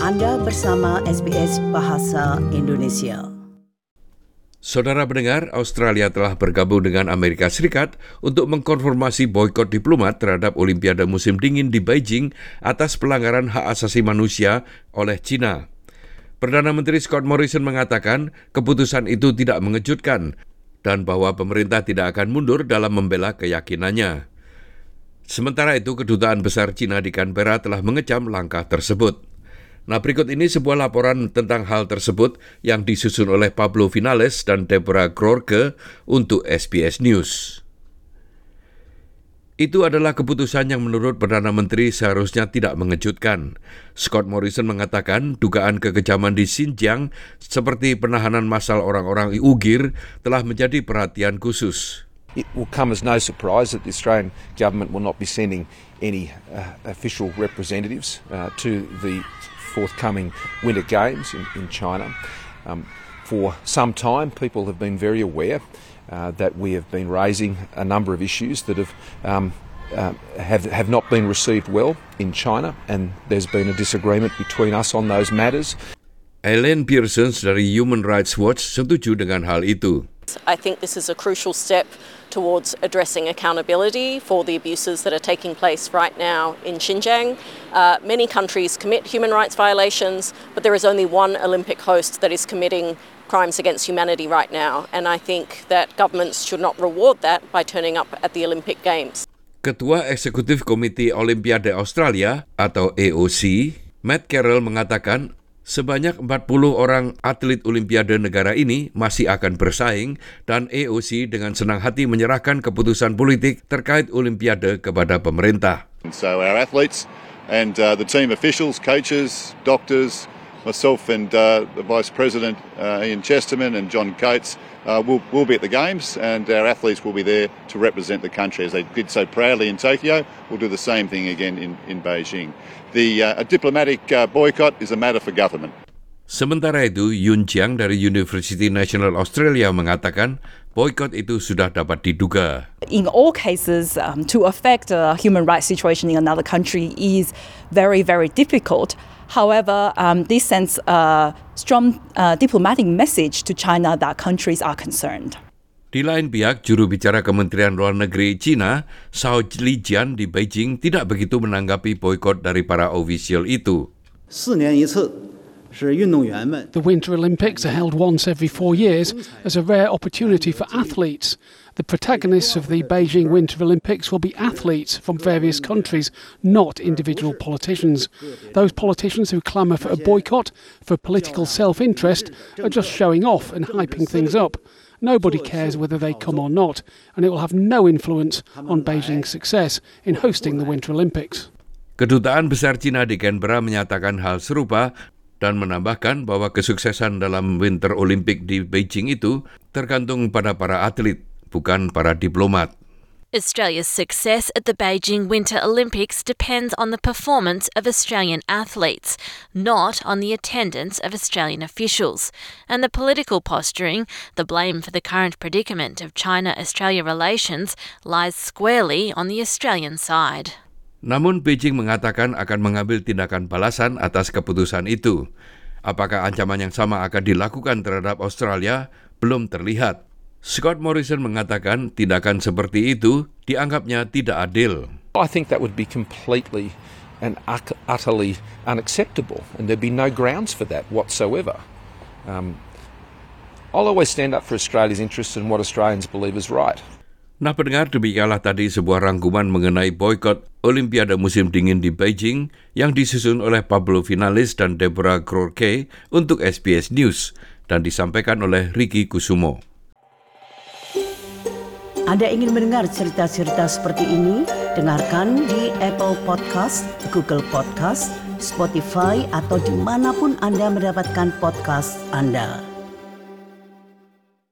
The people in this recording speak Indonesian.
Anda bersama SBS Bahasa Indonesia. Saudara pendengar, Australia telah bergabung dengan Amerika Serikat untuk mengkonfirmasi boikot diplomat terhadap Olimpiade musim dingin di Beijing atas pelanggaran hak asasi manusia oleh China. Perdana Menteri Scott Morrison mengatakan keputusan itu tidak mengejutkan dan bahwa pemerintah tidak akan mundur dalam membela keyakinannya. Sementara itu, Kedutaan Besar China di Canberra telah mengecam langkah tersebut. Nah, berikut ini sebuah laporan tentang hal tersebut yang disusun oleh Pablo Vinales dan Deborah Groarke untuk SBS News. Itu adalah keputusan yang menurut Perdana Menteri seharusnya tidak mengejutkan. Scott Morrison mengatakan dugaan kekejaman di Xinjiang seperti penahanan massal orang-orang Uyghur telah menjadi perhatian khusus. It will come as no surprise that the Australian government will not be sending any official representatives to the forthcoming Winter Games in China. For some time, people have been very aware that we have been raising a number of issues that have not been received well in China, and there's been a disagreement between us on those matters. Ellen Pearson dari Human Rights Watch setuju dengan hal itu. I think this is a crucial step towards addressing accountability for the abuses that are taking place right now in Xinjiang. Many countries commit human rights violations, but there is only one Olympic host that is committing crimes against humanity right now, and I think that governments should not reward that by turning up at the Olympic Games. Ketua Eksekutif Komite Olimpiade Australia atau AOC, Matt Carroll mengatakan sebanyak 40 orang atlet Olimpiade negara ini masih akan bersaing dan AOC dengan senang hati menyerahkan keputusan politik terkait Olimpiade kepada pemerintah. So our athletes and the team officials, coaches, doctors, myself and the Vice President Ian Chesterman and John Coates will be at the Games, and our athletes will be there to represent the country as they did so proudly in Tokyo. We'll do the same thing again in Beijing. A diplomatic boycott is a matter for government. Sementara itu, Yun Jiang dari University National Australia mengatakan boykot itu sudah dapat diduga. In all cases, to affect a human rights situation in another country is very, very difficult. However, this sends a strong diplomatic message to China that countries are concerned. Di lain pihak, juru bicara Kementerian Luar Negeri China, Zhao Lijian di Beijing tidak begitu menanggapi boikot dari para ofisial itu. 4年一次 The Winter Olympics are held once every 4 years as a rare opportunity for athletes. The protagonists of the Beijing Winter Olympics will be athletes from various countries, not individual politicians. Those politicians who clamour for a boycott, for political self-interest, are just showing off and hyping things up. Nobody cares whether they come or not, and it will have no influence on Beijing's success in hosting the Winter Olympics. Kedutaan Besar China di Canberra menyatakan hal serupa dan menambahkan bahwa kesuksesan dalam Winter Olympic di Beijing itu tergantung pada para atlet, bukan para diplomat. Australia's success at the Beijing Winter Olympics depends on the performance of Australian athletes, not on the attendance of Australian officials. And the political posturing, the blame for the current predicament of China-Australia relations, lies squarely on the Australian side. Namun Beijing mengatakan akan mengambil tindakan balasan atas keputusan itu. Apakah ancaman yang sama akan dilakukan terhadap Australia belum terlihat. Scott Morrison mengatakan tindakan seperti itu dianggapnya tidak adil. I think that would be completely and utterly unacceptable, and there'd be no grounds for that whatsoever. I'll always stand up for Australia's interests and what Australians believe is right. Nah, pendengar, demikianlah tadi sebuah rangkuman mengenai boikot Olimpiade musim dingin di Beijing yang disusun oleh Pablo Vinales dan Deborah Groarke untuk SBS News dan disampaikan oleh Ricky Kusumo. Anda ingin mendengar cerita-cerita seperti ini? Dengarkan di Apple Podcast, Google Podcast, Spotify, atau dimanapun Anda mendapatkan podcast Anda.